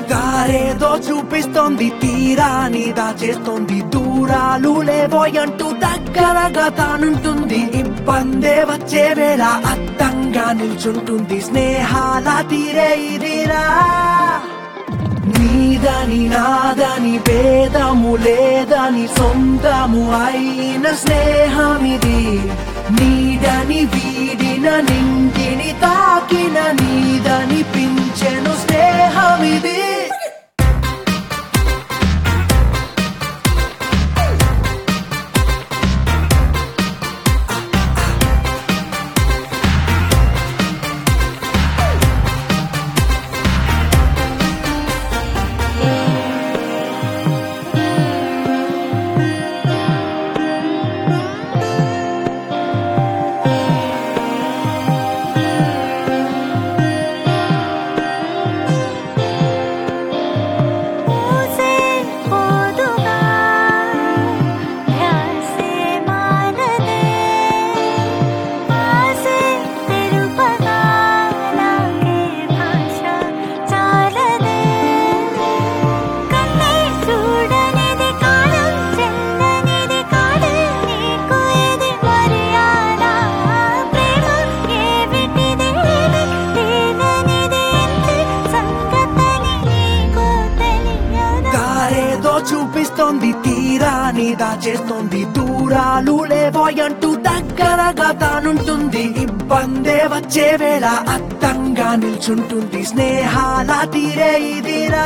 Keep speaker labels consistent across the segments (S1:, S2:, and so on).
S1: దారేదో చూపిస్తోంది తీరాని దాచేస్తోంది దూరాలు లేవోయంటూ దగ్గరగా తానుంటుంది ఇబ్బందే వచ్చే వేళ అద్దంగా నిల్చుంటుంది స్నేహాల తీరే ఇదిరా నీదని నాదని భేదము లేదని సొంతము అయిన స్నేహమిది నీడని వీడిన నింగిని తాకిన నీదని పించెను స్నేహమిది చూపిస్తోంది తీరాని దాచేస్తోంది దూరాలు లేవోయంటూ దగ్గరగా తానుంటుంది ఇబ్బందే వచ్చే వేళ అద్దంగా నిల్చుంటుంది స్నేహాల తీరే ఇదిరా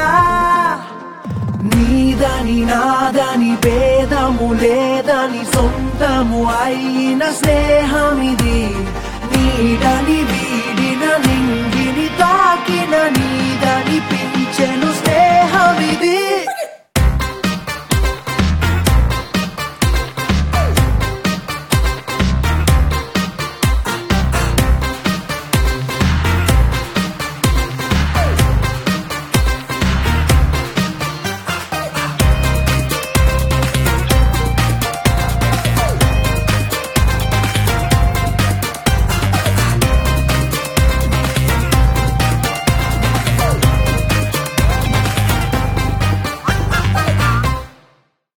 S1: నీదని నాదని భేదము లేదని సొంతము అయిన స్నేహమిది నీడని వీడిన నింగిని తాకిన నీదని